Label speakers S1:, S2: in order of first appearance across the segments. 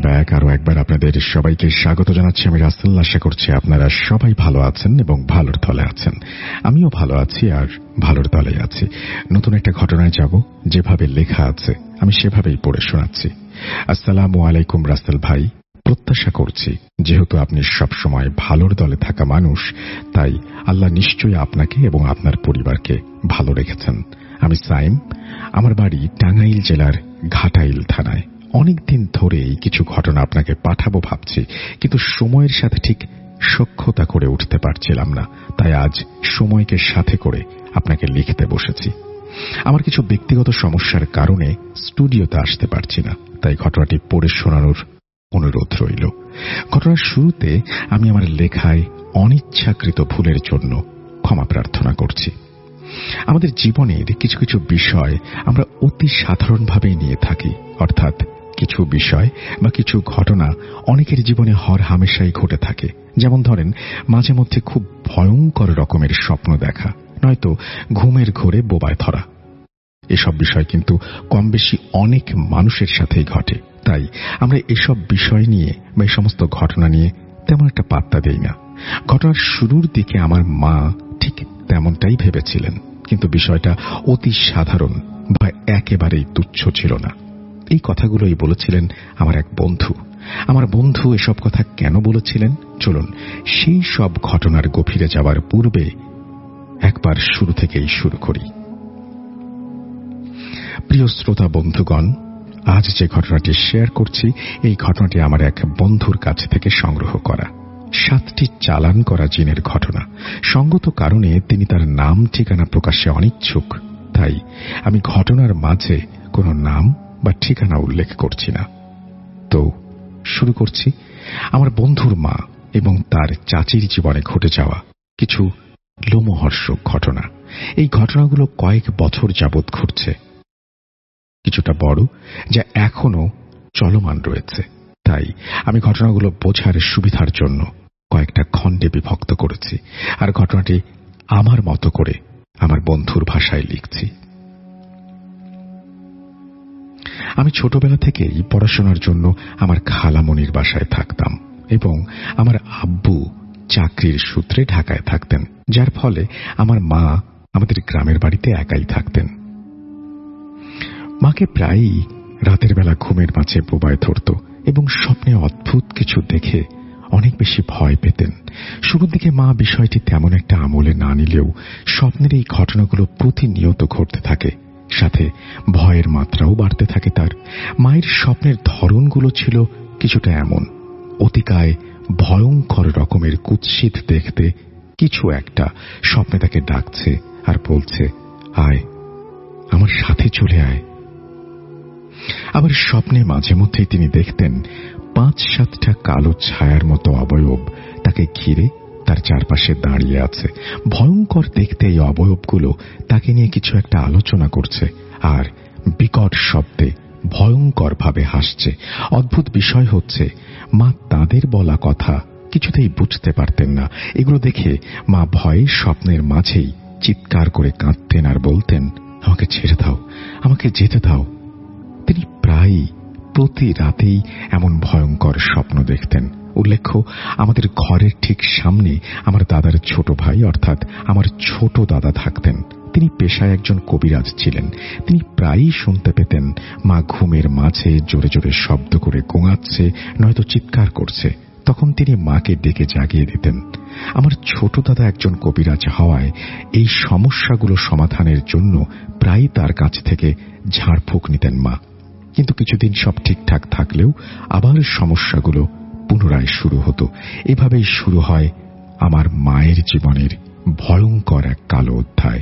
S1: Back. আরো একবার আপনাদের সবাইকে স্বাগত জানাচ্ছি। আমি রাসেল। আশা করছি আপনারা সবাই ভালো আছেন এবং ভালোর তলে আছেন। আমিও ভালো আছি আর ভালোর তলে আছি। নতুন একটা ঘটনায় যাব, যেভাবে লেখা আছে আমি সেভাবেই পড়ে শোনাচ্ছি। আসসালামু আলাইকুম রাসেল ভাই। প্রত্যাশা করছি যেহেতু আপনি সবসময় ভালোর দলে থাকা মানুষ, তাই আল্লাহ নিশ্চয়ই আপনাকে এবং আপনার পরিবারকে ভালো রেখেছেন। আমি সাইম। আমার বাড়ি টাঙ্গাইল জেলার ঘাটাইল থানায়। অনেকদিন ধরেই কিছু ঘটনা আপনাকে পাঠাবো ভাবছি, কিন্তু সময়ের সাথে ঠিক সখ্যতা করে উঠতে পারছিলাম না। তাই আজ সময়কে সাথে করে আপনাকে লিখতে বসেছি। আমার কিছু ব্যক্তিগত সমস্যার কারণে স্টুডিওতে আসতে পারছি না, তাই ঘটনাটি পড়ে শোনানোর অনুরোধ রইল। ঘটনার শুরুতে আমি আমার লেখায় অনিচ্ছাকৃত ভুলের জন্য ক্ষমা প্রার্থনা করছি। আমাদের জীবনের কিছু কিছু বিষয় আমরা অতি সাধারণভাবেই নিয়ে থাকি, অর্থাৎ কিছু বিষয় বা কিছু ঘটনা অনেকের জীবনে হর হামেশাই ঘটে থাকে। যেমন ধরেন, মাঝে মধ্যে খুব ভয়ঙ্কর রকমের স্বপ্ন দেখা, নয়তো ঘুমের ঘোরে বোবায় ধরা। এসব বিষয় কিন্তু কম বেশি অনেক মানুষের সাথেই ঘটে। তাই আমরা এসব বিষয় নিয়ে বা এই সমস্ত ঘটনা নিয়ে তেমন একটা পাত্তা দেই না। ঘটনার শুরুর দিকে আমার মা ঠিক তেমনটাই ভেবেছিলেন, কিন্তু বিষয়টা অতি সাধারণ বা একেবারেই তুচ্ছ ছিল না। এই কথাগুলোই বলেছিলেন আমার এক বন্ধু। আমার বন্ধু এসব কথা কেন বলেছিলেন, চলুন সেই সব ঘটনার গভীরে যাওয়ার পূর্বে একবার শুরু থেকেই শুরু করি। প্রিয় শ্রোতা বন্ধুগণ, আজ যে ঘটনাটি শেয়ার করছি, এই ঘটনাটি আমার এক বন্ধুর কাছ থেকে সংগ্রহ করা। 7টি চালান করা জিনের ঘটনা। সঙ্গত কারণে তিনি তার নাম ঠিকানা প্রকাশে অনিচ্ছুক, তাই আমি ঘটনার মাঝে কোনো নাম বা ঠিকানা উল্লেখ করছি না। তো শুরু করছি আমার বন্ধুর মা এবং তার চাচির জীবনে ঘটে যাওয়া কিছু লোমহর্ষক ঘটনা। এই ঘটনাগুলো কয়েক বছর যাবৎ ঘটছে, কিছুটা বড়, যা এখনো চলমান রয়েছে। তাই আমি ঘটনাগুলো বোঝার সুবিধার জন্য কয়েকটা খণ্ডে বিভক্ত করেছি, আর ঘটনাটি আমার মতো করে আমার বন্ধুর ভাষায় লিখছি। আমি ছোটবেলা থেকেই পড়াশোনার জন্য আমার খালামণির বাসায় থাকতাম এবং আমার আব্বু চাকরির সূত্রে ঢাকায় থাকতেন, যার ফলে আমার মা আমাদের গ্রামের বাড়িতে একাই থাকতেন। মাকে প্রায়ই রাতের বেলা ঘুমের মাঝে বোবায় ধরত এবং স্বপ্নে অদ্ভুত কিছু দেখে অনেক বেশি ভয় পেতেন। শুরুর দিকে মা বিষয়টি তেমন একটা আমলে না নিলেও স্বপ্নের এই ঘটনাগুলো প্রতিনিয়ত ঘটতে থাকে, সাথে ভয়ের মাত্রাও বাড়তে থাকে তার। মায়ের স্বপ্নের ধরনগুলো ছিল কিছুটা এমন: অতিকায় ভয়ঙ্কর রকমের কুৎসিত দেখতে কিছু একটা স্বপ্নে তাকে ডাকছে আর বলছে, আয় আমার সাথে চলে আয়। আবার স্বপ্নে মাঝে মধ্যেই তিনি দেখতেন 5-7টা কালো ছায়ার মতো অবয়ব তাকে ঘিরে তার চারপাশে দাঁড়িয়ে আছে। ভয়ঙ্কর দেখতে এই অবয়বগুলো তাকে নিয়ে কিছু একটা আলোচনা করছে আর বিকট শব্দে ভয়ঙ্করভাবে হাসছে। অদ্ভুত বিষয় হচ্ছে, মা তাদের বলা কথা কিছুতেই বুঝতে পারতেন না। এগুলো দেখে মা ভয়ে স্বপ্নের মাঝেই চিৎকার করে কাঁদতেন আর বলতেন, আমাকে ছেড়ে দাও, আমাকে যেতে দাও। তিনি প্রায়ই প্রতি রাতেই এমন ভয়ঙ্কর স্বপ্ন দেখতেন। উল্লেখ্য, আমাদের ঘরের ঠিক সামনে আমার দাদার ছোট ভাই অর্থাৎ আমার ছোট দাদা থাকতেন। তিনি পেশায় একজন কবিরাজ ছিলেন। তিনি প্রায়ই শুনতে পেতেন মা ঘুমের মাঝে জোরে জোরে শব্দ করে গোঙাচ্ছে, নয়তো চিৎকার করছে। তখন তিনি মাকে ডেকে জাগিয়ে দিতেন। আমার ছোট দাদা একজন কবিরাজ হওয়ায় এই সমস্যাগুলো সমাধানের জন্য প্রায়ই তার কাছ থেকে ঝাড়ফুঁক নিতেন মা। কিন্তু কিছুদিন সব ঠিকঠাক থাকলেও আবার সমস্যাগুলো পুনরায় শুরু হতো। এভাবেই শুরু হয় আমার মায়ের জীবনের ভয়ঙ্কর এক কালো অধ্যায়।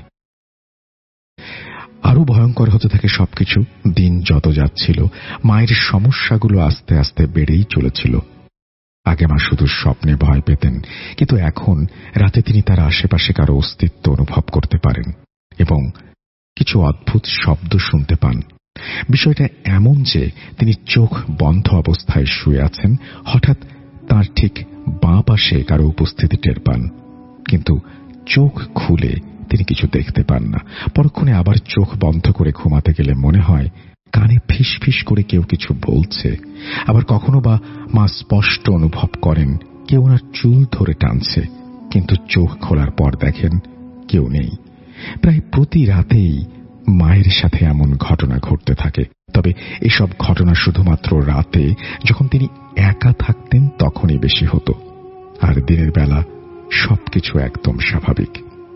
S1: আরো ভয়ঙ্কর হতে থাকে সবকিছু। দিন যত যাচ্ছিল, মায়ের সমস্যাগুলো আস্তে আস্তে বেড়েই চলেছিল। আগে মা শুধু স্বপ্নে ভয় পেতেন, কিন্তু এখন রাতে তিনি তার আশেপাশে কারো অস্তিত্ব অনুভব করতে পারেন এবং কিছু অদ্ভুত শব্দ শুনতে পান। বিষয়টা এমন যে তিনি চোখ বন্ধ অবস্থায় শুয়ে আছেন, হঠাৎ তার ঠিক বাঁ পাশে কারো উপস্থিতি টের পান, কিন্তু চোখ খুলে তিনি কিছু দেখতে পান না। পরক্ষণে আবার চোখ বন্ধ করে ঘুমাতে গেলে মনে হয় কানে ফিসফিস করে কেউ কিছু বলছে, আবার কখনো বা মা স্পষ্ট অনুভব করেন কেউ ওনার চুল ধরে টানছে, কিন্তু চোখ খোলার পর দেখেন কেউ নেই। প্রায় প্রতি রাতেই মায়ের সাথে এমন ঘটনা ঘটতে থাকে। তবে এসব ঘটনা শুধুমাত্র রাতে যখন তিনি একা থাকতেন তখনই বেশি হতো, আর দিনের বেলা সবকিছু একদম স্বাভাবিক।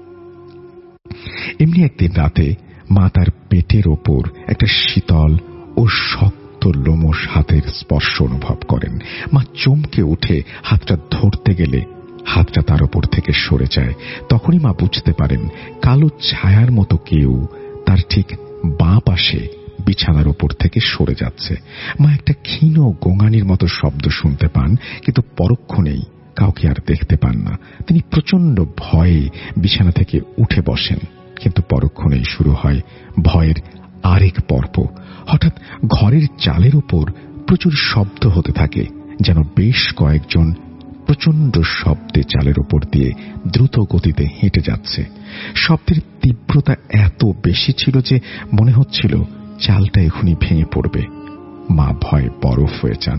S1: এমনি একদিন রাতে মা তার পেটের ওপর একটা শীতল ও শক্ত লোমশ হাতের স্পর্শ অনুভব করেন। মা চমকে উঠে হাতটা ধরতে গেলে হাতটা তার ওপর থেকে সরে যায়। তখনই মা বুঝতে পারেন কালো ছায়ার মতো কেউ তার ঠিক বাঁ পাশে বিছানার ওপর থেকে সরে যাচ্ছে। মা একটা ক্ষীণ গোঙানির মতো শব্দ শুনতে পান, কিন্তু পরক্ষণেই কাউকে আর দেখতে পান না। তিনি প্রচন্ড ভয়ে বিছানা থেকে উঠে বসেন, কিন্তু পরক্ষণেই শুরু হয় ভয়ের আরেক পর্ব। হঠাৎ ঘরের চালের উপর প্রচুর শব্দ হতে থাকে, যেন বেশ কয়েকজন প্রচন্ড শব্দে চালের উপর দিয়ে দ্রুত গতিতে হেঁটে যাচ্ছে। শব্দের তীব্রতা এত বেশি ছিল যে মনে হচ্ছিল চালটা এখনই ভেঙে পড়বে। মা ভয়ে বরফ হয়ে যান।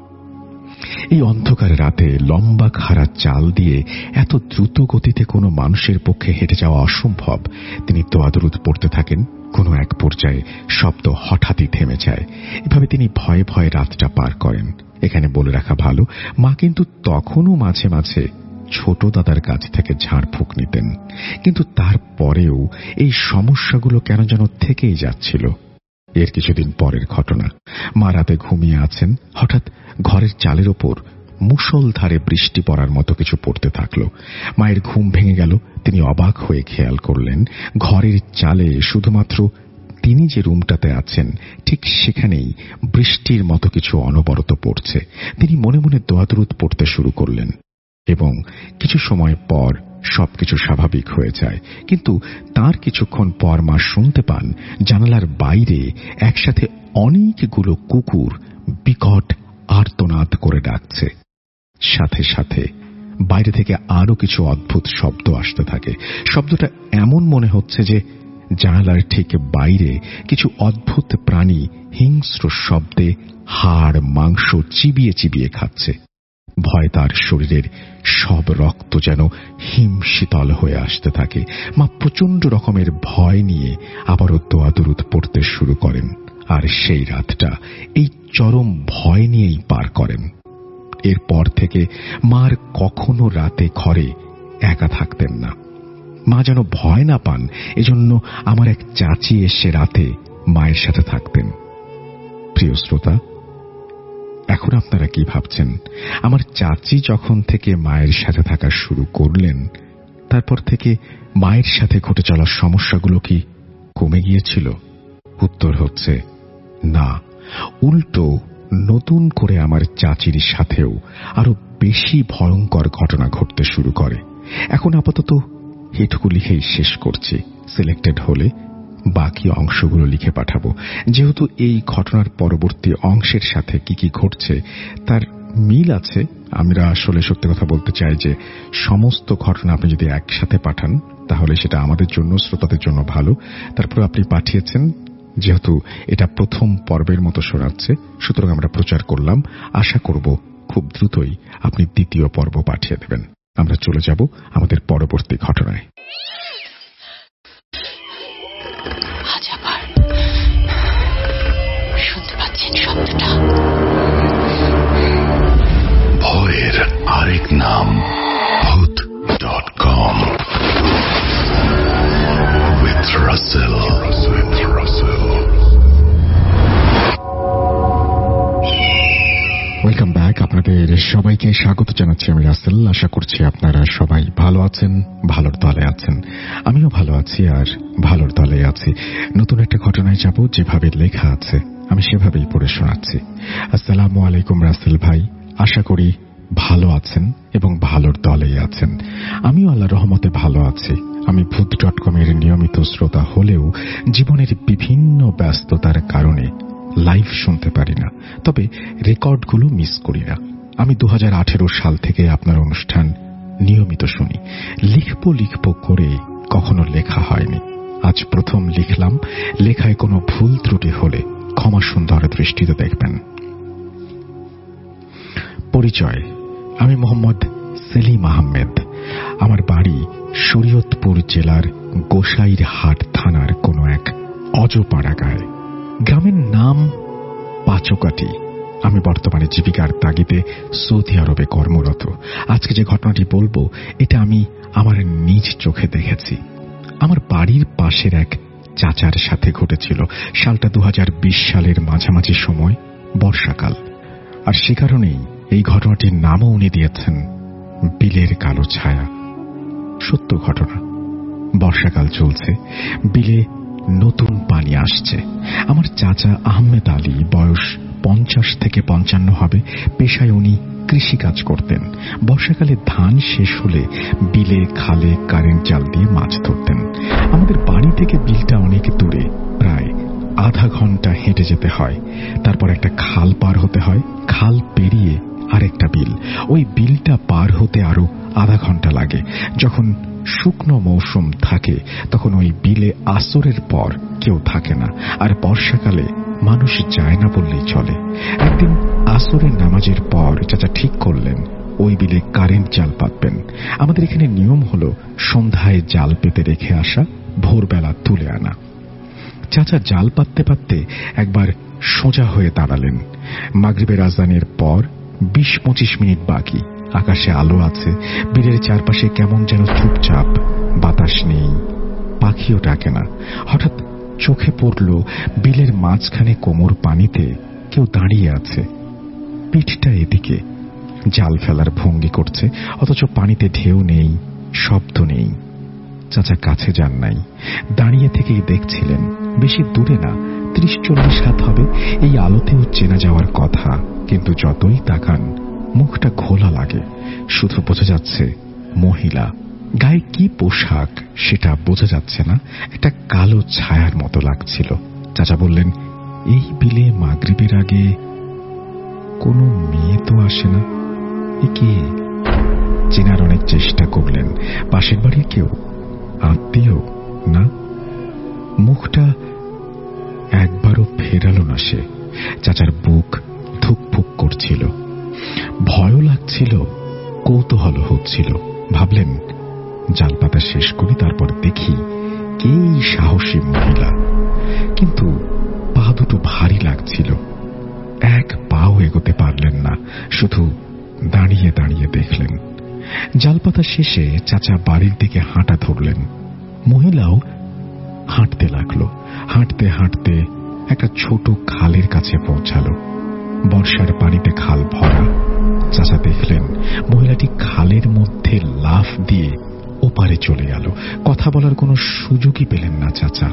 S1: এই অন্ধকার রাতে লম্বা খাড়া চাল দিয়ে এত দ্রুত গতিতে কোনো মানুষের পক্ষে হেঁটে যাওয়া অসম্ভব। তিনি দোয়া-দরুদ পড়তে থাকেন। কোনো এক পর্যায়ে শব্দ হঠাৎই থেমে যায়। এভাবে তিনি ভয়ে ভয়ে রাতটা পার করেন। এখানে বলে রাখা ভালো, মা কিন্তু তখনও মাঝে মাঝে ছোট দাদার কাছ থেকে ঝাড়ফুঁক নিতেন, কিন্তু তারপরেও এই সমস্যাগুলো কেন যেন থেকেই যাচ্ছিল। এর কিছুদিন পরের ঘটনা, মা রাতে ঘুমিয়ে আছেন, হঠাৎ ঘরের চালের ওপর মুষলধারে বৃষ্টি পড়ার মতো কিছু পড়তে থাকল। মায়ের ঘুম ভেঙে গেল। তিনি অবাক হয়ে খেয়াল করলেন ঘরের চালে শুধুমাত্র তিনি যে রুমটাতে আছেন ঠিক সেখানেই বৃষ্টির মতো কিছু অনবরত পড়ছে। তিনি মনে মনে দোয়া-দরুদ পড়তে শুরু করলেন এবং কিছু সময় পর সবকিছু স্বাভাবিক হয়ে যায়। কিন্তু তার কিছুক্ষণ পর মা শুনতে পান জানালার বাইরে একসাথে অনেকগুলো কুকুর বিকট আর্তনাদ করে ডাকছে। সাথে সাথে বাইরে থেকে আরো কিছু অদ্ভুত শব্দ আসতে থাকে। শব্দটা এমন মনে হচ্ছে যে জানালার ঠিক বাইরে কিছু অদ্ভুত প্রাণী হিংস্র শব্দে হাড় মাংস চিবিয়ে চিবিয়ে খাচ্ছে। ভয় তার শরীরের সব রক্ত যেন হিমশীতল হয়ে আসতে থাকে। মা প্রচন্ড রকমের ভয় নিয়ে আবারও দোয়া-দরুদ পড়তে শুরু করেন, আর সেই রাতটা এই চরম ভয় নিয়েই পার করেন। এরপর থেকে মার কখনো রাতে ঘরে একা থাকতেন না। মা যেন ভয় না পান এজন্য আমার এক চাচি এসে রাতে মায়ের সাথে থাকতেন। প্রিয় শ্রোতা, এখন আপনারা কি ভাবছেন? আমার চাচি যখন থেকে মায়ের সাথে থাকা শুরু করলেন, তারপর থেকে মায়ের সাথে ঘটে চলা সমস্যাগুলো কি কমে গিয়েছিল? উত্তর হচ্ছে না, উল্টো নতুন করে আমার চাচির সাথেও আরো বেশি ভয়ঙ্কর ঘটনা ঘটতে শুরু করে। এখন আপাতত এটুকু লিখেই শেষ করছি। সিলেক্টেড হলে বাকি অংশগুলো লিখে পাঠাবো। যেহেতু এই ঘটনার পরবর্তী অংশের সাথে কি কি ঘটছে তার মিল আছে, আমরা আসলে সত্যি কথা বলতে চাই যে সমস্ত ঘটনা আপনি যদি একসাথে পাঠান তাহলে সেটা আমাদের জন্য, শ্রোতাদের জন্য ভালো। তারপর আপনি পাঠিয়েছেন, যেহেতু এটা প্রথম পর্বের মতো শোনাচ্ছে, সুতরাং আমরা প্রচার করলাম। আশা করব খুব দ্রুতই আপনি দ্বিতীয় পর্ব পাঠিয়ে দেবেন। আমরা চলে যাব আমাদের পরবর্তী ঘটনায়।
S2: শুনতে পাচ্ছেন শব্দটা?
S3: ভয়ের আরেক নাম ভূত.com with Russell.
S1: Welcome back. আপনাদের সবাইকে স্বাগত জানাচ্ছি আমি রাসেল। আশা করছি আপনারা সবাই ভালো আছেন, ভালোর দলে আছেন। আমিও ভালো আছি আর ভালোর দলে আছি। নতুন একটা ঘটনায় যাব, যেভাবে লেখা আছে আমি সেভাবেই পড়ে শোনাচ্ছি। আসসালামু আলাইকুম রাসেল ভাই, আশা করি ভালো আছেন এবং ভালোর দলেই আছেন। আমিও আল্লাহর রহমতে ভালো আছি। আমি ভূত.com এর নিয়মিত শ্রোতা হলেও জীবনের বিভিন্ন ব্যস্ততার কারণে লাইভ শুনতে পারি না, তবে রেকর্ডগুলো মিস করি না। আমি 2018 সাল থেকে আপনার অনুষ্ঠান নিয়মিত শুনি। লিখব করে কখনো লেখা হয়নি, আজ প্রথম লিখলাম। লেখায় কোনো ভুল ত্রুটি হলে ক্ষমা সুন্দর দৃষ্টিতে দেখবেন। পরিচয়, আমি মোহাম্মদ সেলিম আহমেদ। আমার বাড়ি শরীয়তপুর জেলার গোসাইরহাট থানার কোনো এক অজপাড়া গায়ে। গ্রামের নাম পাচকাটি। আমি বর্তমানে জীবিকার তাগিদে সৌদি আরবে কর্মরত। আজকে যে ঘটনাটি বলবো এটা আমি আমার নিজ চোখে দেখেছি। আমার বাড়ির পাশের এক চাচার সাথে ঘটেছিল। সালটা 2020 সালের মাঝামাঝি সময়, বর্ষাকাল। আর সে কারণেই এই ঘটনাটির নামও উনি দিয়েছেন বিলের কালো ছায়া। সত্য ঘটনা। বর্ষাকাল চলছে, বিলে নতুন পানি আসছে। আমার চাচা আহমেদ আলী, বয়স 50 থেকে 55 হবে। পেশায় উনি কৃষিকাজ করতেন। বর্ষাকালে ধান শেষ হলে বিলে খালে কারেন্ট জাল দিয়ে মাছ ধরতেন। আমাদের বাড়ি থেকে বিলটা অনেক দূরে, প্রায় আধা ঘন্টা হেঁটে যেতে হয়। তারপর একটা খাল পার হতে হয়, খাল পেরিয়ে আরেকটা বিল। ওই বিলটা পার হতে আরো আধা ঘন্টা লাগে। যখন শুকনো মৌসুম থাকে তখন ওই বিলে আসরের পর কেউ থাকে না, আর বর্ষাকালে মানুষ যায় না বললেই চলে। একদিন আসরের নামাজের পর চাচা ঠিক করলেন ওই বিলে কারেন্ট জাল পাতবেন। আমাদের এখানে নিয়ম হলো সন্ধ্যায় জাল পেতে রেখে আসা, ভোরবেলা তুলে আনা। চাচা জাল পাততে পাততে একবার সোজা হয়ে দাঁড়ালেন। মাগরিবের আজানের পর 20-25 মিনিট বাকি। আকাশে আলো আছে, বিলের চারপাশে কেমন যেন চুপচাপ, বাতাস নেই, পাখিও ডাকে না। হঠাৎ চোখে পড়ল বিলের মাঝখানে কোমর পানিতে কেউ দাঁড়িয়ে আছে, পিঠটা এদিকে, জাল ফেলার ভঙ্গি করছে, অথচ পানিতে ঢেউ নেই, শব্দ নেই। চাচা কাছে যান নাই, দাঁড়িয়ে থেকেই দেখছিলেন। বেশি দূরে না, 30-40 হাত হবে। এই আলোতেও চেনা যাওয়ার কথা, কিন্তু যতই তাকান মুখটা ঘোলা লাগে। শুধু বোঝা যাচ্ছে মহিলা। গায়ে কি পোশাক সেটা বোঝা যাচ্ছে না, একটা কালো ছায়ার মতো লাগছিল। চাচা বললেন, এই বিলে মাগরিবের আগে কোনো মেয়ে তো আসে না, এ কে? চেনার অনেক চেষ্টা করলেন। পাশের বাড়ির কেউ, আত্মীয়? না, মুখটা একবারও ফেরালো না সে। চাচার বুক ধুকফুক করছিল, ভয়ও লাগছিল, কৌতূহল হচ্ছিল। ভাবলেন জাল পাতা শেষ করি, তারপর দেখি কে সাহসী মহিলা। কিন্তু পা দুটো ভারী লাগছিল, এক পাও এগোতে পারলেন না, শুধু দাঁড়িয়ে দাঁড়িয়ে দেখলেন। জাল পাতা শেষে চাচা বাড়ির দিকে হাঁটা ধরলেন। মহিলাও হাঁটতে লাগলো। হাঁটতে হাঁটতে একটা ছোট খালের কাছে পৌঁছালো। বর্ষার পানিতে খাল ভরা। চাচা দেখলেন মহিলাটি খালের মধ্যে লাফ দিয়ে ওপারে চলে গেল। কথা বলার কোনো সুযোগই পেলেন না চাচা।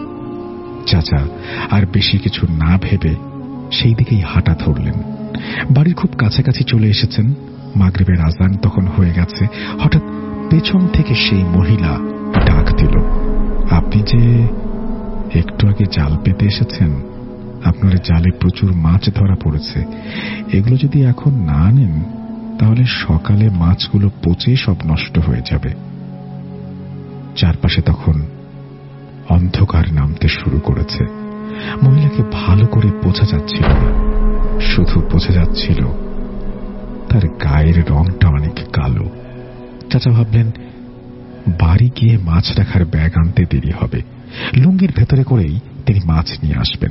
S1: চাচা আর বেশি কিছু না ভেবে সেই দিকেই হাঁটা ধরলেন। বাড়ির খুব কাছাকাছি চলে এসেছেন। মাগরিবের আজান তখন হয়ে গেছে। হঠাৎ পেছন থেকে সেই মহিলা ডাক দিল, আপনি যে একটু আগে জাল পেতে এসেছেন, আপনার জালে প্রচুর মাছ ধরা পড়েছে। এগুলো যদি এখন না নেন তাহলে সকালে মাছগুলো পচে সব নষ্ট হয়ে যাবে। চারপাশে তখন অন্ধকার নামতে শুরু করেছে। মহিলাকে ভালো করে বোঝা যাচ্ছিল না, শুধু বোঝা যাচ্ছিল তার গায়ের রংটা অনেক কালো। চাচা ভাবলেন বাড়ি গিয়ে মাছ রাখার ব্যাগ আনতে দেরি হবে, লুঙ্গির ভেতরে করেই তিনি মাছ নিয়ে আসবেন।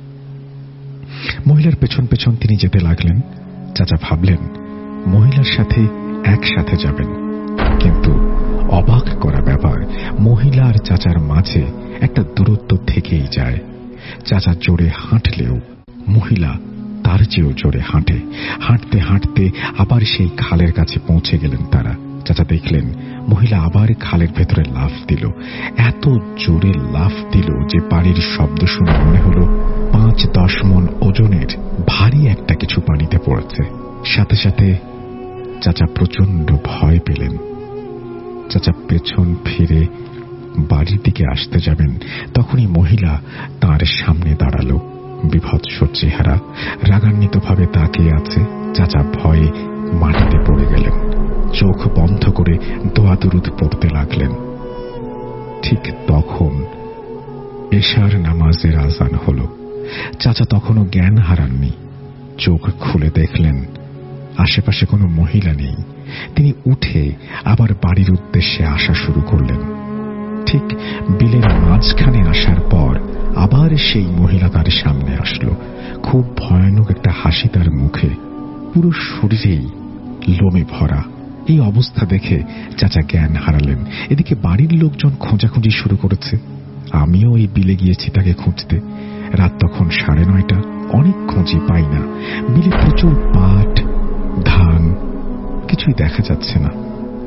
S1: মহিলার পেছন পেছন তিনি যেতে লাগলেন। চাচা ভাবলেন মহিলার সাথে একসাথে যাবেন, কিন্তু অবাক করা ব্যাপার, মহিলা আর চাচার মাঝে একটা দূরত্ব থেকেই যায়। চাচা জোরে হাঁটলেও মহিলা তার চেয়েও জোরে হাঁটে। হাঁটতে হাঁটতে আবার সেই খালের কাছে পৌঁছে গেলেন তারা। চাচা দেখলেন মহিলা আবার খালের ভেতরে লাফ দিল। এত জোরে লাফ দিল যে পানির শব্দ শুনে মনে হলো 5-10 মণ ওজনের ভারী একটা কিছু পানিতে পড়েছে। সাথে সাথে চাচা প্রচন্ড ভয় পেলেন। চাচা পেছন ফিরে বাড়ির দিকে আসতে যাবেন, তখনই মহিলা তার সামনে দাঁড়ালো। বিভৎস চেহারা, রাগান্বিতভাবে তাকিয়ে আছে। চাচা ভয়ে মাটিতে পড়ে গেলেন। চোখ বন্ধ করে দোয়া দুরুদ পড়তে লাগলেন। ঠিক তখন এশার নামাজের আজান হলো। চাচা তখনও জ্ঞান হারাননি। চোখ খুলে দেখলেন আশেপাশে কোনো মহিলা নেই। তিনি উঠে আবার বাড়ির উদ্দেশ্যে আসা শুরু করলেন। ঠিক বিলের মাঝখানে আসার পর আবার সেই মহিলা তার সামনে আসলো। খুব ভয়ানক একটা হাসি তার মুখে, পুরো শরীরেই লোমে ভরা। এই অবস্থা দেখে চাচা জ্ঞান হারালেন। এদিকে বাড়ির লোকজন খোঁজাখুঁজি শুরু করেছে। আমিও এই বিলে গিয়েছি তাকে খুঁজতে। রাত তখন 9:30। অনেক খুঁজি পাই না। বিলে প্রচুর পাট, ধান, কিছুই দেখা যাচ্ছে না।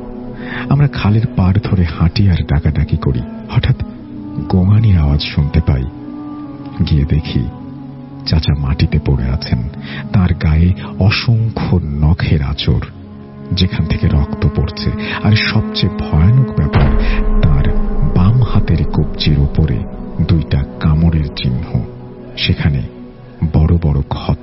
S1: আমরা খালের পাড় ধরে হাঁটি আর ডাকাডাকি করি। হঠাৎ গোঙানির আওয়াজ শুনতে পাই। গিয়ে দেখি চাচা মাটিতে পড়ে আছেন। তার গায়ে অসংখ্য নখের আঁচড়, যেখান থেকে রক্ত পড়ছে। আর সবচেয়ে ভয়ানক ব্যাপার, তার বাম হাতের কবজির উপরে 2টা কামড়ের চিহ্ন, সেখানে বড় বড় ক্ষত।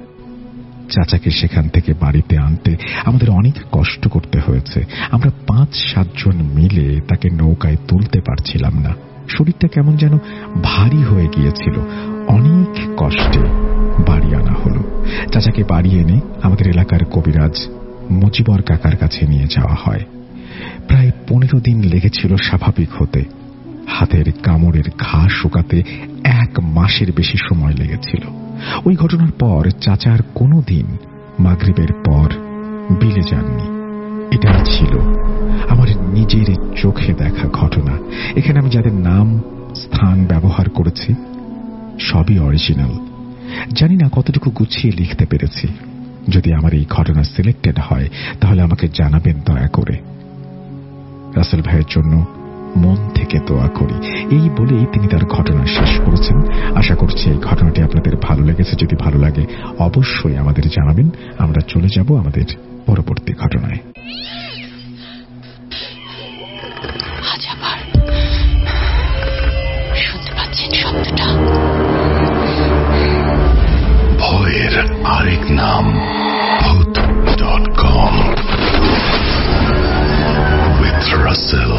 S1: চাচাকে সেখান থেকে বাড়িতে আনতে আমাদের অনেক কষ্ট করতে হয়েছে। আমরা 5-7 জন মিলে তাকে নৌকায় তুলতে পারছিলাম না। শরীরটা কেমন যেন ভারী হয়ে গিয়েছিল। অনেক কষ্টে বাড়ি আনা হলো। চাচাকে বাড়ি এনে আমাদের এলাকার কবিরাজ মজিবর কাকার কাছে নিয়ে যাওয়া হয়। প্রায় 15 দিন লেগেছিল স্বাভাবিক হতে। হাতের কামড়ের ঘা শুকাতে 1 মাসের বেশি সময় লেগেছিল। ওই ঘটনার পর চাচার কোনোদিন মাগরিবের পর বিলে যাননি। এটাই ছিল আমার নিজের চোখে দেখা ঘটনা। এখানে আমি যাদের নাম, স্থান ব্যবহার করেছি সবই অরিজিনাল। জানি না কতটুকু গুছিয়ে লিখতে পেরেছি। যদি আমার এই ঘটনা সিলেক্টেড হয় তাহলে আমাকে জানাবেন দয়া করে। রাসেল ভাইয়ের জন্য মন থেকে দোয়া করি। এই বলেই তিনি তার ঘটনা শেষ করেছেন। আশা করছি এই ঘটনাটি আপনাদের ভালো লেগেছে। যদি ভালো লাগে অবশ্যই আমাদের জানাবেন। আমরা চলে যাব আমাদের পরবর্তী ঘটনায়।
S2: আজ আবার শুনতে পাচ্ছেন শব্দটা?
S3: ভয়ের আরেক নাম ভূত.com with Russell.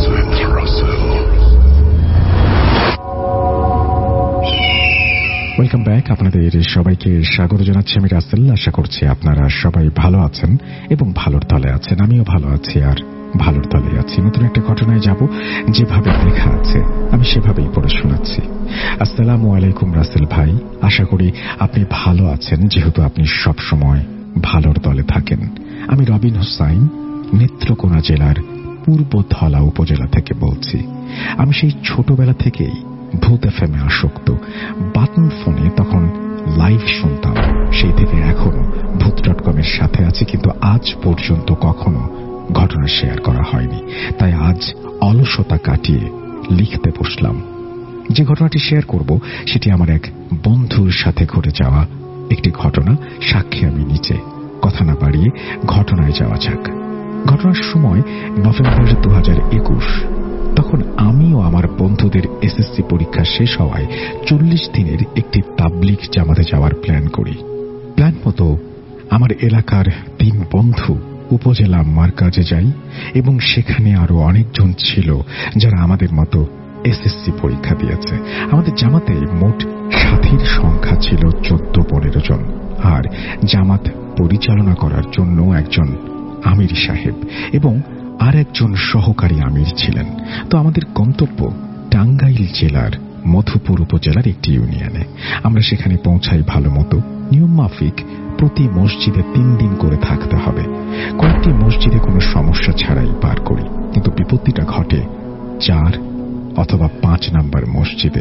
S1: Welcome back. আপনাদের সবাইকে স্বাগত জানাচ্ছি আমি রাসেল। আশা করছি আপনারা সবাই ভালো আছেন এবং ভালোর তলে আছেন। আমিও ভালো আছি আর ভালোর তলে আছি। নতুন একটা ঘটনায় যাব। যেভাবে লেখা আছে আমি সেভাবেই পড়ে শোনাচ্ছি। আসসালামু আলাইকুম রাসেল ভাই। আশা করি আপনি ভালো আছেন, যেহেতু আপনি সব সময় ভালোর তলে থাকেন। আমি রবিন হোসাইন, নেত্রকোনা জেলার পূর্ব ধলা উপজেলা থেকে বলছি। আমি সেই ছোটবেলা থেকেই ভূত এফএমে আসক্ত। বাটন ফোনে তখন লাইভ শুনতাম। সেই থেকে এখনো ভূত.com এর সাথে আছি, কিন্তু আজ পর্যন্ত কখনো ঘটনা শেয়ার করা হয়নি। তাই আজ অলসতা কাটিয়ে লিখতে বসলাম। যে ঘটনাটি শেয়ার করব সেটি আমার এক বন্ধুর সাথে ঘটে যাওয়া একটি ঘটনা। সাক্ষী আমি নিচে। কথা না বাড়িয়ে ঘটনায় যাওয়া যাক। ঘটনার সময় নভেম্বর 2021। তখন আমি ও আমার বন্ধুদের এসএসসি পরীক্ষা শেষ হওয়ায় 40 দিনের একটি তাবলিগ জামাতে যাওয়ার প্ল্যান করি। প্ল্যান মতো আমার এলাকার 3 বন্ধু উপজেলা মার্কাজে যাই এবং সেখানে আরো অনেকজন ছিল যারা আমাদের মতো এসএসসি পরীক্ষা দিয়েছে। আমাদের জামাতে মোট সাথীর সংখ্যা ছিল 14-15 জন। আর জামাত পরিচালনা করার জন্য একজন আমির সাহেব এবং আর একজন সহকারী আমির ছিলেন। তো আমাদের গন্তব্য টাঙ্গাইল জেলার মধুপুর উপজেলার একটি ইউনিয়নে। আমরা সেখানে পৌঁছাই ভালো মতো। নিয়ম মাফিক প্রতি মসজিদে 3 দিন করে থাকতে হবে। কয়েকটি মসজিদে কোনো সমস্যা ছাড়াই পার করি, কিন্তু বিপত্তিটা ঘটে 4 অথবা 5 নাম্বার মসজিদে।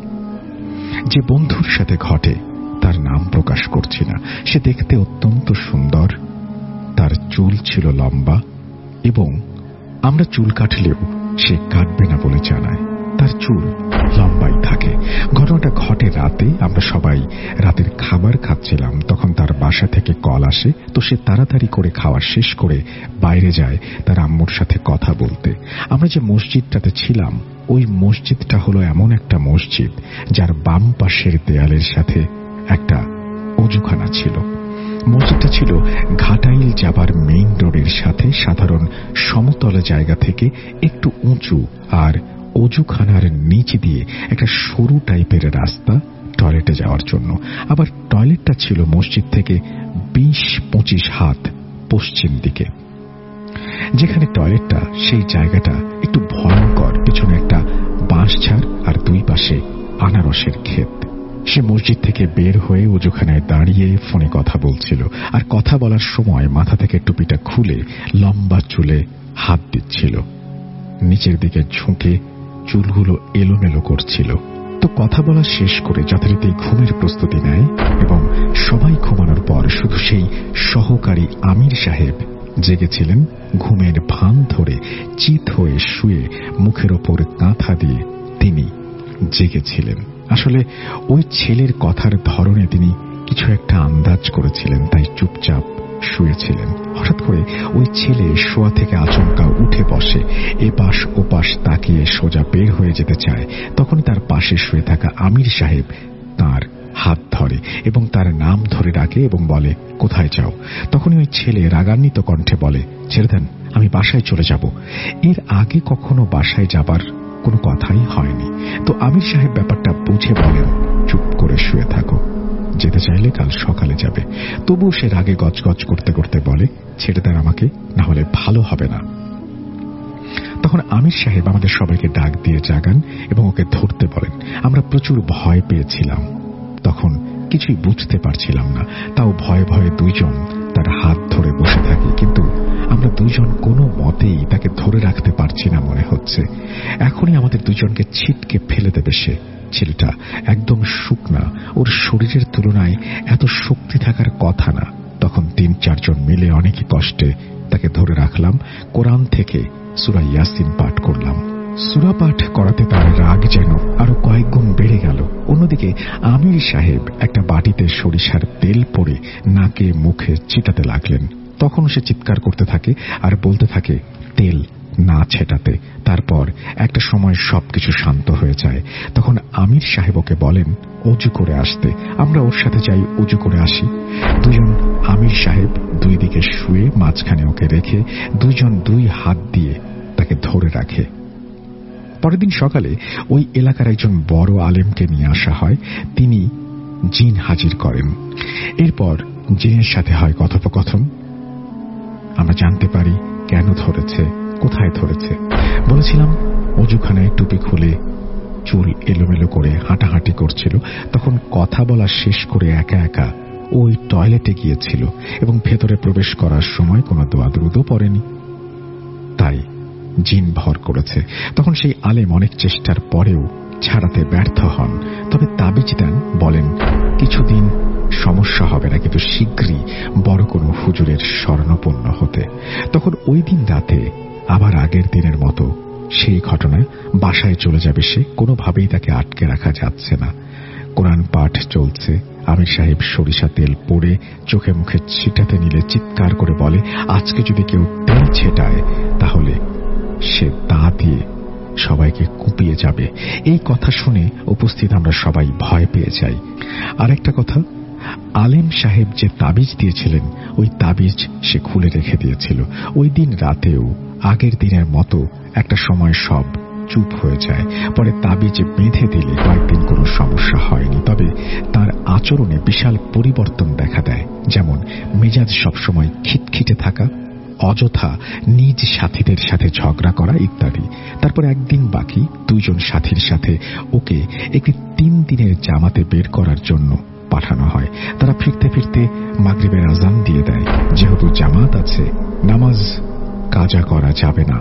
S1: যে বন্ধুর সাথে ঘটে তার নাম প্রকাশ করছি না। সে দেখতে অত্যন্ত সুন্দর। তার চুল ছিল লম্বা এবং আমরা চুল কাটলেও সে কাটবে না বলে জানায়। তার চুল লম্বাই থাকে। ঘটনাটা ঘটে রাতে। আমরা সবাই রাতের খাবার খাচ্ছিলাম। তখন তার বাসা থেকে কল আসে। তো সে তাড়াতাড়ি করে খাওয়া শেষ করে বাইরে যায় তার আম্মুর সাথে কথা বলতে। আমরা যে মসজিদটাতে ছিলাম ওই মসজিদটা হলো এমন একটা মসজিদ যার বাম পাশের দেয়ালের সাথে একটা অজুখানা ছিল। মসজিদটা ছিল ঘাটাইল যাবার মেইন রোডের সাথে। সাধারণ সমতল জায়গা থেকে একটু উঁচু, আর অজুখানার নিচ দিয়ে একটা সরু টাইপের রাস্তা টয়লেটে যাওয়ার জন্য। আবার টয়লেটটা ছিল মসজিদ থেকে 20-25 হাত পশ্চিম দিকে। যেখানে টয়লেটটা, সেই জায়গাটা একটু ভয়ঙ্কর। পিছনে একটা বাঁশঝাড় আর দুই পাশে আনারসের ক্ষেত। সে মসজিদ থেকে বের হয়ে ওজুখানায় দাঁড়িয়ে ফোনে কথা বলছিল, আর কথা বলার সময় মাথা থেকে টুপিটা খুলে লম্বা চুলে হাত দিচ্ছিল, নিচের দিকে ঝুঁকে চুলগুলো এলোমেলো করছিল। তো কথা বলা শেষ করে যথারীতি ঘুমের প্রস্তুতি নেয়, এবং সবাই ঘুমানোর পর শুধু সেই সহকারী আমির সাহেব জেগেছিলেন। ঘুমের ভান ধরে চিত হয়ে শুয়ে মুখের ওপর কাঁথা দিয়ে তিনি জেগেছিলেন। আসলে ওই ছেলের কথার ধরনে তিনি কিছু একটা আন্দাজ করেছিলেন, তাই চুপচাপ শুয়েছিলেন। হঠাৎ করে ওই ছেলে শোয়া থেকে আচমকা উঠে বসে, এপাশ ওপাশ তাকিয়ে সোজা বের হয়ে যেতে চায়। তখনই তার পাশে শুয়ে থাকা আমির সাহেব তার হাত ধরে এবং তার নাম ধরে ডাকে এবং বলে, কোথায় যাও? তখনই ওই ছেলে রাগান্বিত কণ্ঠে বলে, ছেড়ে দেন, আমি বাসায় চলে যাব। এর আগে কখনো বাসায় যাবার কোনো কথাই হয়নি। তো আমির সাহেব ব্যাপারটা বুঝে বলেন, চুপ করে শুয়ে থাকো, যেতে চাইলে কাল সকালে যাবে। তবুও সে রাগে গজগজ করতে করতে বলে, ছেড়ে দেন আমাকে, না হলে ভালো হবে না। তখন আমির সাহেব আমাদের সবাইকে ডাক দিয়ে জাগান এবং ওকে ধরতে বলেন। আমরা প্রচুর ভয় পেয়েছিলাম, তখন কিছুই বুঝতে পারছিলাম না। তাও ভয়ে ভয়ে দুইজন তার হাত ধরে বসে থাকি, কিন্তু আমরা দুইজন কোনো মতেই তাকে ধরে রাখতে পারছি না মনে হচ্ছে। এখনই আমাদের দুজনকে ছিটকে ফেলে দেবে সে। ছেলেটা একদম শুকনা, ওর শরীরের তুলনায় এত শক্তি থাকার কথা না। তখন 3-4 জন মিলে অনেকই কষ্টে তাকে ধরে রাখলাম। কোরআন থেকে সূরা ইয়াসিন পাঠ করলাম। সূরা পাঠ করাতে তার রাগ যেন আরো কয়েক গুণ বেড়ে গেল। অন্যদিকে আমির সাহেব একটা বাটিতে সরিষার তেল পড়ে নাকে মুখে ছিটাতে লাগলেন। তখন সে চিৎকার করতে থাকে আর বলতে থাকে তেল না ছেটাতে। তারপর একটা সময় সবকিছু শান্ত হয়ে যায়। তখন আমির সাহেব ওকে বলেন অজু করে আসতে। আমরা ওর সাথে যাই, অজু করে আসি। দুজন আমির সাহেব দুই দিকে শুয়ে, মাঝখানে ওকে রেখে দুইজন দুই হাত দিয়ে তাকে ধরে রাখে। পরের দিন সকালে ওই এলাকার একজন বড় আলেমকে নিয়ে আসা হয়। তিনি জিন হাজির করেন। এরপর জিনের সাথে হয় কথোপকথন। আমরা জানতে পারি কেন ধরেছে, কোথায় ধরেছে। বলেছিলাম অজুখানায় টুপি খুলে চুল এলোমেলো করে হাঁটাহাঁটি করছিল। তখন কথা বলা শেষ করে একা একা ওই টয়লেটে গিয়েছিল এবং ভেতরে প্রবেশ করার সময় কোনো দোয়া দুরুদও পড়েনি, তাই জিন ভর করেছে। তখন সেই আলেম অনেক চেষ্টার পরেও ছাড়াতে ব্যর্থ হন। তবে তাবিজ দেন, বলেন কিছুদিন সমস্যা হবে না, কিন্তু শীঘ্রই বড় কোনো হুজুরের শরণাপন্ন হতে। তখন ওই দিন রাতে আবার আগের দিনের মতো সেই ঘটনায় বাসায় চলে যাবে সে। কোনোভাবেই তাকে আটকে রাখা যাচ্ছে না। কোরআন পাঠ চলছে। আমির সাহেব সরিষা তেল পড়ে চোখে মুখে ছিটাতে নিলে চিৎকার করে বলে, আজকে যদি কেউ তেল ছেটায় তাহলে সে দা দিয়ে সবাইকে কুপিয়ে যাবে। এই কথা শুনে উপস্থিত আমরা সবাই ভয় পেয়ে যাই। আর একটা কথা, আলেম সাহেব যে তাবিজ দিয়েছিলেন ওই তাবিজ সে খুলে রেখে দিয়েছিল। ওই দিন রাতেও আগের দিনের মতো একটা সময় সব চুপ হয়ে যায়। পরে তাবিজ বেঁধে দিলে কয়েকদিন কোনো সমস্যা হয়নি। তবে তার আচরণে বিশাল পরিবর্তন দেখা দেয়, যেমন মেজাজ সবসময় খিটখিটে থাকা, অযথা নিজ সাথীদের সাথে ঝগড়া করা ইত্যাদি। তারপর একদিন বাকি, দুইজন সাথীর সাথে ওকে একটি 3 দিনের জামাতে বের করার জন্য পাঠানো হয়। তারা ফিরতে ফিরতে মাগরিবের আজান দিয়ে দেয়। যেহেতু জামাত আছে, নামাজ কাজা করা যাবে না।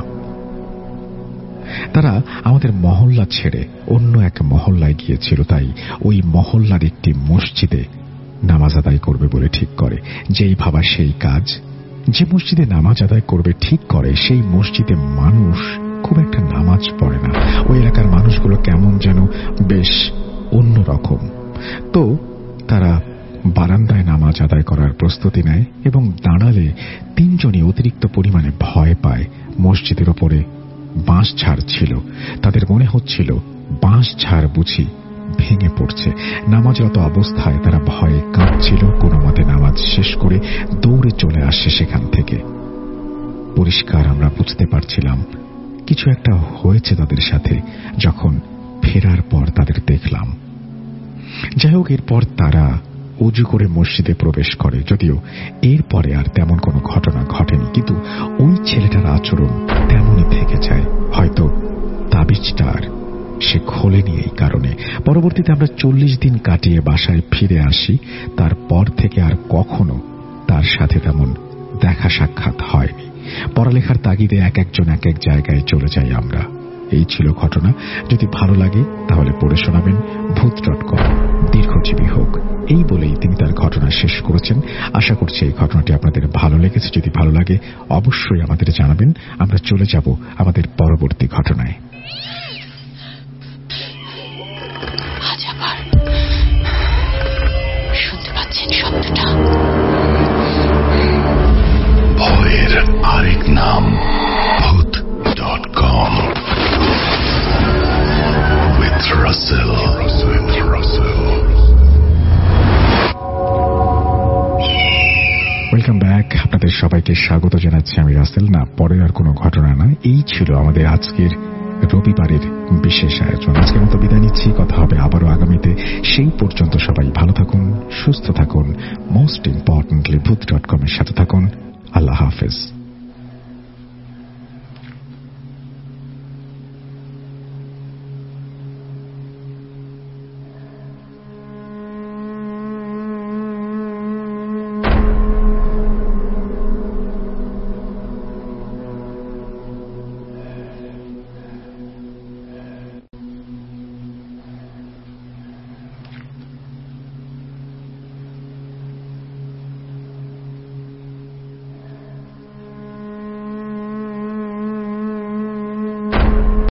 S1: তারা আমাদের মহল্লা ছেড়ে অন্য এক মহল্লায় গিয়েছিল, তাই ওই মহল্লার একটি মসজিদে নামাজ আদায় করবে বলে ঠিক করে। যেই ভাবা সেই কাজ। যে মসজিদে নামাজ আদায় করবে ঠিক করে, সেই মসজিদে মানুষ খুব একটা নামাজ পড়ে না। ওই এলাকার মানুষগুলো কেমন যেন বেশ অন্যরকম। তো তারা বারান্দায় নামাজ আদায় করার প্রস্তুতি নেয় এবং দাঁড়ালে 3 জনই অতিরিক্ত পরিমাণে ভয় পায়। মসজিদের ওপরে বাঁশ ঝাড় ছিল। তাদের মনে হচ্ছিল বাঁশ ঝাড় বুঝি ভেঙে পড়ছে। নামাজরত অবস্থায় তারা ভয়ে কাঁপছিল। কোনো মতে নামাজ শেষ করে দৌড়ে চলে আসে সেখান থেকে। পরিষ্কার আমরা বুঝতে পারছিলাম কিছু একটা হয়েছে তাদের সাথে। যখন ফেরার পর তাদের দেখলাম, যাই হোক, এরপর তারা উজু করে মসজিদে প্রবেশ করে। যদিও এরপরে আর তেমন কোনো ঘটনা ঘটেনি, কিন্তু ওই ছেলেটার আচরণ তেমনই থেকে যায়। হয়তো তাবিজটা আর সে খোলেনি এই কারণে। পরবর্তীতে আমরা 40 দিন কাটিয়ে বাসায় ফিরে আসি। তারপর থেকে আর কখনো তার সাথে তেমন দেখা সাক্ষাৎ হয়নি। পড়ালেখার তাগিদে এক একজন এক এক জায়গায় চলে যাই আমরা। এই ছিল ঘটনা। যদি ভালো লাগে তাহলে পড়ে শোনাবেন ভূত.com। দীর্ঘজীবী হোক, এই বলেই তিনি তার ঘটনা শেষ করেছেন। আশা করছি এই ঘটনাটি আপনাদের ভালো লেগেছে। যদি ভালো লাগে অবশ্যই আমাদের জানাবেন। আমরা চলে যাব আমাদের পরবর্তী ঘটনায়।
S2: শুনতে পাচ্ছেন শব্দটা?
S3: ভয়ের আরেক নাম ভূত.com with Russell.
S1: Welcome back. আপনাদের সবাইকে স্বাগত জানাচ্ছি আমি রাসেল। না, পরের আর কোনো ঘটনা না, এই ছিল আমাদের আজকের রবিবারের বিশেষ আয়োজন। আজকের মতো বিদায় নিচ্ছি। কথা হবে আবারও আগামীতে। সেই পর্যন্ত সবাই ভালো থাকুন, সুস্থ থাকুন, মোস্ট ইম্পর্টেন্টলি ভূত.com এর সাথে থাকুন। আল্লাহ হাফেজ।